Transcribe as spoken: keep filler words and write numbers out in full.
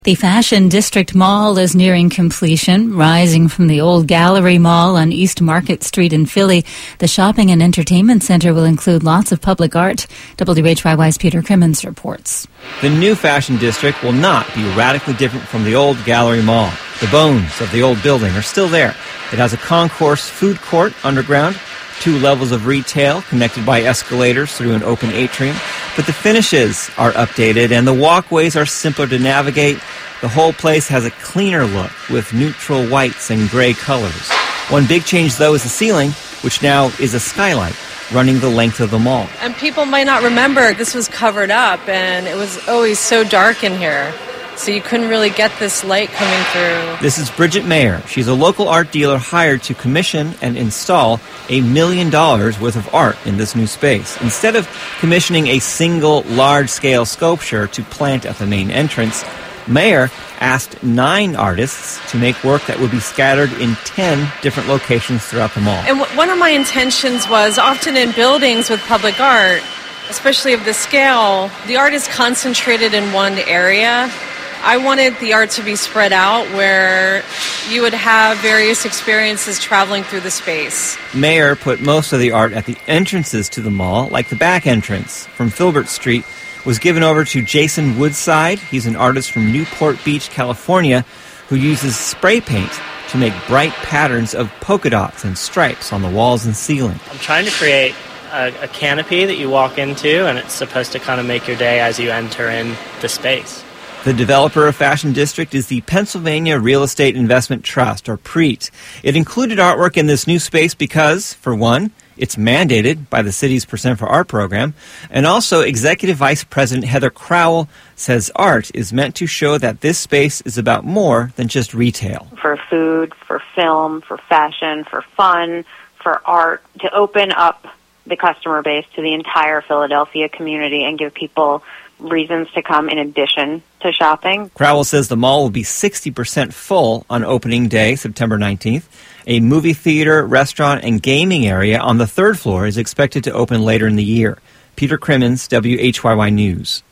The Fashion District Mall is nearing completion. Rising from the old Gallery Mall on East Market Street in Philly, the shopping and entertainment center will include lots of public art. W H Y Y's Peter Crimmins reports. The new Fashion District will not be radically different from the old Gallery Mall. The bones of the old building are still there. It has a concourse food court underground, two levels of retail connected by escalators through an open atrium. But the finishes are updated and the walkways are simpler to navigate. The whole place has a cleaner look with neutral whites and gray colors. One big change, though, is the ceiling, which now is a skylight running the length of the mall. And people might not remember this was covered up and it was always so dark in here. So you couldn't really get this light coming through. This is Bridget Mayer. She's a local art dealer hired to commission and install a million dollars worth of art in this new space. Instead of commissioning a single large-scale sculpture to plant at the main entrance, Mayer asked nine artists to make work that would be scattered in ten different locations throughout the mall. And w- one of my intentions was, often in buildings with public art, especially of this scale, the art is concentrated in one area. I wanted the art to be spread out where you would have various experiences traveling through the space. Mayer put most of the art at the entrances to the mall, like the back entrance from Filbert Street was given over to Jason Woodside. He's an artist from Newport Beach, California, who uses spray paint to make bright patterns of polka dots and stripes on the walls and ceiling. I'm trying to create a, a canopy that you walk into, and it's supposed to kind of make your day as you enter in the space. The developer of Fashion District is the Pennsylvania Real Estate Investment Trust, or P R E T. It included artwork in this new space because, for one, it's mandated by the city's Percent for Art program, and also Executive Vice President Heather Crowell says art is meant to show that this space is about more than just retail. For food, for film, for fashion, for fun, for art, to open up the customer base to the entire Philadelphia community and give people reasons to come in addition to shopping. Crowell says the mall will be sixty percent full on opening day, September nineteenth. A movie theater, restaurant, and gaming area on the third floor is expected to open later in the year. Peter Crimmins, W H Y Y News.